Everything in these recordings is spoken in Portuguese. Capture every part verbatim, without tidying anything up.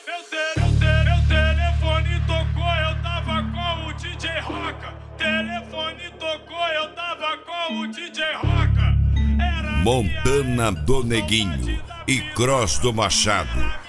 Meu, te, meu, te, meu telefone tocou, eu tava com o D J Roca. Telefone tocou, eu tava com o D J Roca. Era Montana do Neguinho e Cross do Machado.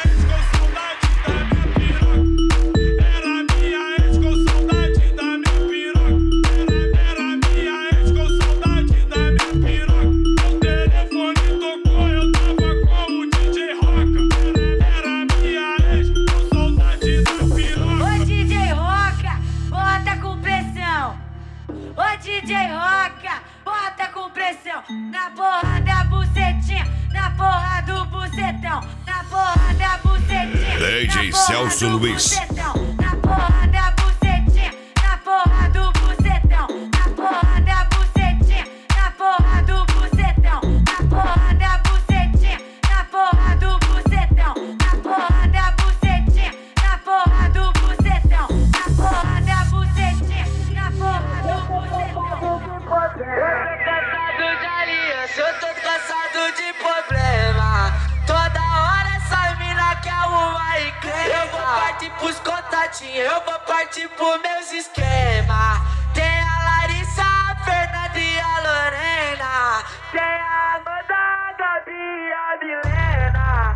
D J Roca, bota com pressão na porra da bucetinha, na porra do bucetão, na porra da bucetinha, D J Celso Luiz. Na porra da bucetinha, na porra do bucetão, na porra da bucetinha, na porra do bucetão, na porra da bucetinha, na porra do bucetão, na porra da bucetinha, na porra do bucetão, na porra da bucetinha, na porra do bucetão. Eu tô cansado de aliança, eu tô cansado de problema. Toda hora essa mina quer arrumar encrenca. Eu vou partir pros contatinhos, eu vou partir pros meus esquemas. Tem a Larissa, a Fernanda e a Lorena. Tem a Amanda, a Gabi e a Milena.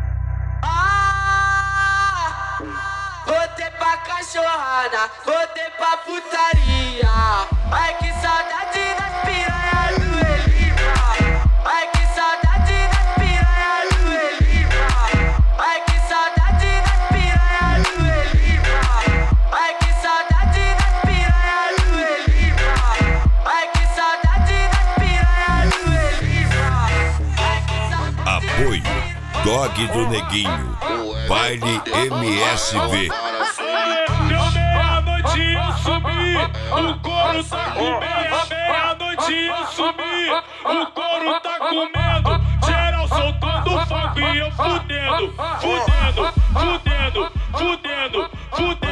Ah, voltei pra cachorrada, voltei pra putaria. Ai que saudade das piranhas do Elipa. Ai que saudade das piranhas do Elipa. Ai que saudade das piranhas do Elipa. Ai que saudade das piranhas do Elipa. Ai que saudade das piranhas do Elipa. Apoio Dog do Neguinho, Baile M S V. Deu meia-noite e eu subi, o couro tá com meia, meia-noite e eu subi, o couro tá comendo, geral soltando fogo e eu fudendo, fudendo, fudendo, fudendo, fudendo.